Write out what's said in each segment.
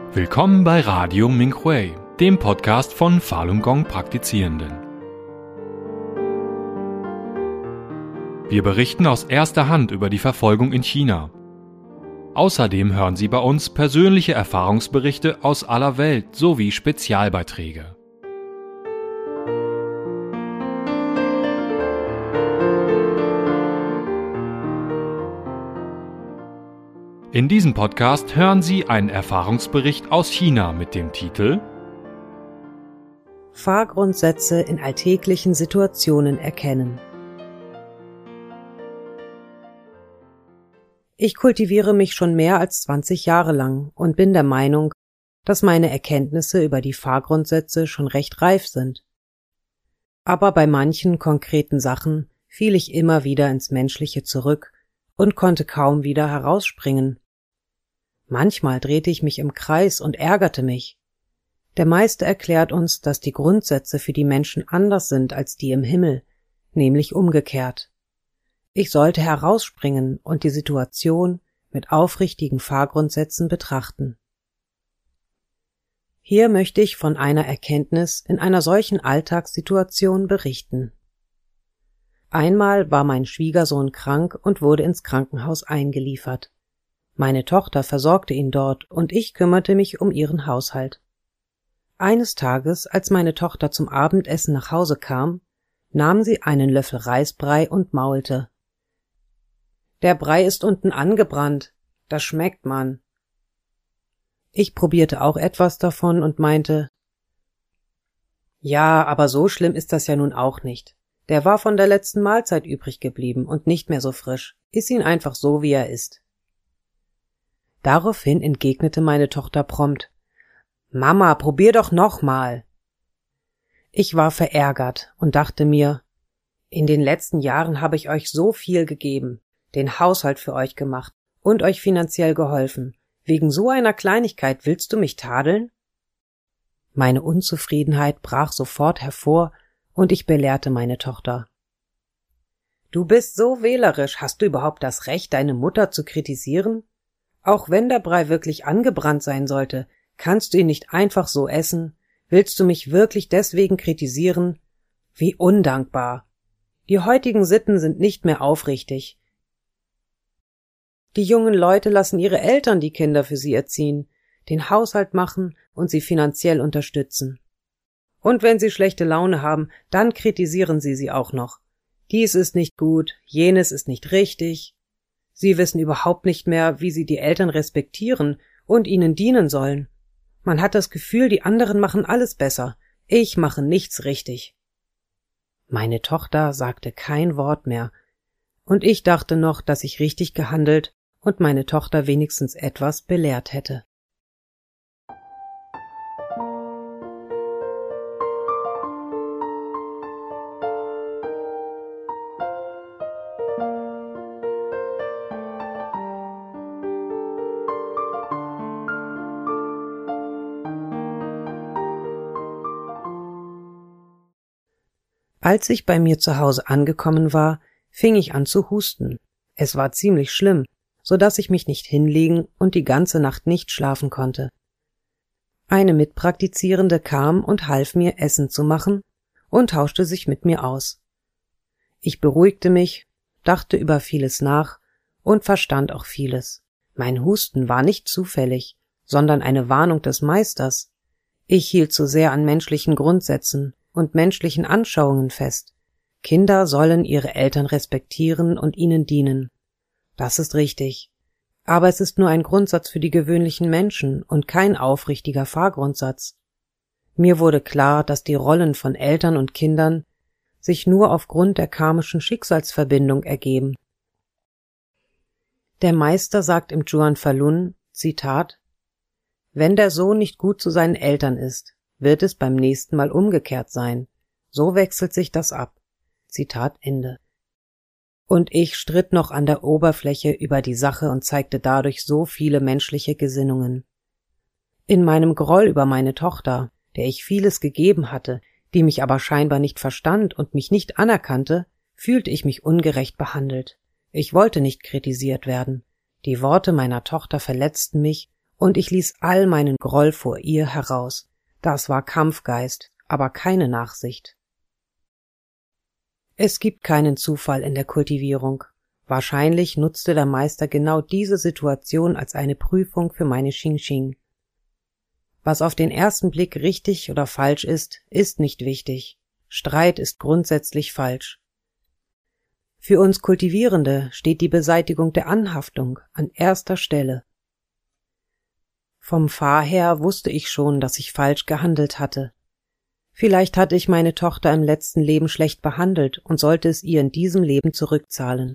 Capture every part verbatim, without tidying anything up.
Willkommen bei Radio Minhui, dem Podcast von Falun Gong Praktizierenden. Wir berichten aus erster Hand über die Verfolgung in China. Außerdem hören Sie bei uns persönliche Erfahrungsberichte aus aller Welt sowie Spezialbeiträge. In diesem Podcast hören Sie einen Erfahrungsbericht aus China mit dem Titel Fahrgrundsätze in alltäglichen Situationen erkennen. Ich kultiviere mich schon mehr als zwanzig Jahre lang und bin der Meinung, dass meine Erkenntnisse über die Fahrgrundsätze schon recht reif sind. Aber bei manchen konkreten Sachen fiel ich immer wieder ins Menschliche zurück und konnte kaum wieder herausspringen. Manchmal drehte ich mich im Kreis und ärgerte mich. Der Meister erklärt uns, dass die Grundsätze für die Menschen anders sind als die im Himmel, nämlich umgekehrt. Ich sollte herausspringen und die Situation mit aufrichtigen Fahrgrundsätzen betrachten. Hier möchte ich von einer Erkenntnis in einer solchen Alltagssituation berichten. Einmal war mein Schwiegersohn krank und wurde ins Krankenhaus eingeliefert. Meine Tochter versorgte ihn dort und ich kümmerte mich um ihren Haushalt. Eines Tages, als meine Tochter zum Abendessen nach Hause kam, nahm sie einen Löffel Reisbrei und maulte. »Der Brei ist unten angebrannt, das schmeckt man.« Ich probierte auch etwas davon und meinte, »Ja, aber so schlimm ist das ja nun auch nicht. Der war von der letzten Mahlzeit übrig geblieben und nicht mehr so frisch. Iss ihn einfach so, wie er ist.« Daraufhin entgegnete meine Tochter prompt, »Mama, probier doch noch mal.« Ich war verärgert und dachte mir, in den letzten Jahren habe ich euch so viel gegeben, den Haushalt für euch gemacht und euch finanziell geholfen. Wegen so einer Kleinigkeit willst du mich tadeln? Meine Unzufriedenheit brach sofort hervor und ich belehrte meine Tochter. »Du bist so wählerisch, hast du überhaupt das Recht, deine Mutter zu kritisieren? Auch wenn der Brei wirklich angebrannt sein sollte, kannst du ihn nicht einfach so essen? Willst du mich wirklich deswegen kritisieren? Wie undankbar! Die heutigen Sitten sind nicht mehr aufrichtig. Die jungen Leute lassen ihre Eltern die Kinder für sie erziehen, den Haushalt machen und sie finanziell unterstützen. Und wenn sie schlechte Laune haben, dann kritisieren sie sie auch noch. Dies ist nicht gut, jenes ist nicht richtig. Sie wissen überhaupt nicht mehr, wie sie die Eltern respektieren und ihnen dienen sollen. Man hat das Gefühl, die anderen machen alles besser. Ich mache nichts richtig. Meine Tochter sagte kein Wort mehr, und ich dachte noch, dass ich richtig gehandelt und meine Tochter wenigstens etwas belehrt hätte. Als ich bei mir zu Hause angekommen war, fing ich an zu husten. Es war ziemlich schlimm, so dass ich mich nicht hinlegen und die ganze Nacht nicht schlafen konnte. Eine Mitpraktizierende kam und half mir, Essen zu machen und tauschte sich mit mir aus. Ich beruhigte mich, dachte über vieles nach und verstand auch vieles. Mein Husten war nicht zufällig, sondern eine Warnung des Meisters. Ich hielt zu sehr an menschlichen Grundsätzen und menschlichen Anschauungen fest. Kinder sollen ihre Eltern respektieren und ihnen dienen. Das ist richtig. Aber es ist nur ein Grundsatz für die gewöhnlichen Menschen und kein aufrichtiger Fahrgrundsatz. Mir wurde klar, dass die Rollen von Eltern und Kindern sich nur aufgrund der karmischen Schicksalsverbindung ergeben. Der Meister sagt im Zhuan Falun, Zitat, »Wenn der Sohn nicht gut zu seinen Eltern ist, wird es beim nächsten Mal umgekehrt sein. So wechselt sich das ab.« Zitat Ende. Und ich stritt noch an der Oberfläche über die Sache und zeigte dadurch so viele menschliche Gesinnungen. In meinem Groll über meine Tochter, der ich vieles gegeben hatte, die mich aber scheinbar nicht verstand und mich nicht anerkannte, fühlte ich mich ungerecht behandelt. Ich wollte nicht kritisiert werden. Die Worte meiner Tochter verletzten mich und ich ließ all meinen Groll vor ihr heraus. Das war Kampfgeist, aber keine Nachsicht. Es gibt keinen Zufall in der Kultivierung. Wahrscheinlich nutzte der Meister genau diese Situation als eine Prüfung für meine Xingxing. Was auf den ersten Blick richtig oder falsch ist, ist nicht wichtig. Streit ist grundsätzlich falsch. Für uns Kultivierende steht die Beseitigung der Anhaftung an erster Stelle. Vom Fahr her wusste ich schon, dass ich falsch gehandelt hatte. Vielleicht hatte ich meine Tochter im letzten Leben schlecht behandelt und sollte es ihr in diesem Leben zurückzahlen.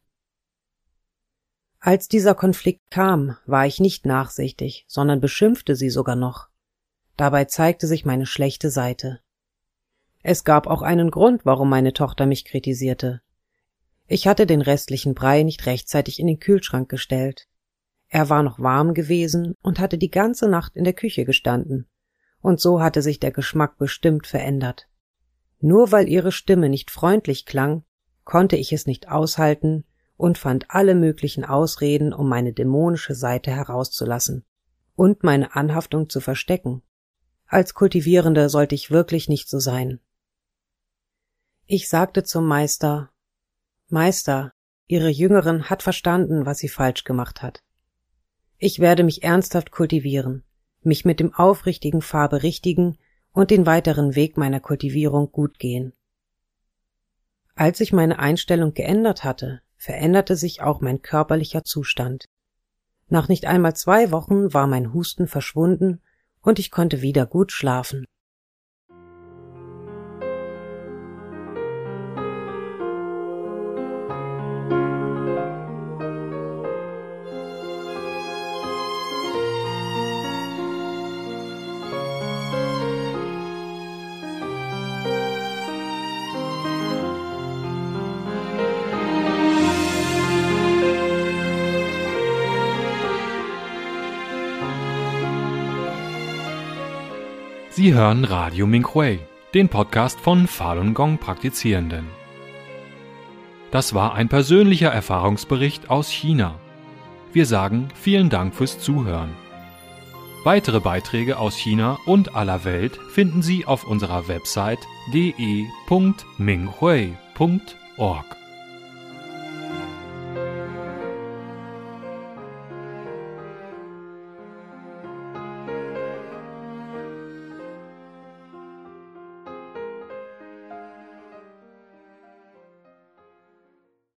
Als dieser Konflikt kam, war ich nicht nachsichtig, sondern beschimpfte sie sogar noch. Dabei zeigte sich meine schlechte Seite. Es gab auch einen Grund, warum meine Tochter mich kritisierte. Ich hatte den restlichen Brei nicht rechtzeitig in den Kühlschrank gestellt. Er war noch warm gewesen und hatte die ganze Nacht in der Küche gestanden, und so hatte sich der Geschmack bestimmt verändert. Nur weil ihre Stimme nicht freundlich klang, konnte ich es nicht aushalten und fand alle möglichen Ausreden, um meine dämonische Seite herauszulassen und meine Anhaftung zu verstecken. Als Kultivierende sollte ich wirklich nicht so sein. Ich sagte zum Meister: Meister, Ihre Jüngerin hat verstanden, was sie falsch gemacht hat. Ich werde mich ernsthaft kultivieren, mich mit dem aufrichtigen Fahr berichtigen und den weiteren Weg meiner Kultivierung gut gehen. Als ich meine Einstellung geändert hatte, veränderte sich auch mein körperlicher Zustand. Nach nicht einmal zwei Wochen war mein Husten verschwunden und ich konnte wieder gut schlafen. Sie hören Radio Minghui, den Podcast von Falun Gong Praktizierenden. Das war ein persönlicher Erfahrungsbericht aus China. Wir sagen vielen Dank fürs Zuhören. Weitere Beiträge aus China und aller Welt finden Sie auf unserer Website d e punkt minghui punkt org.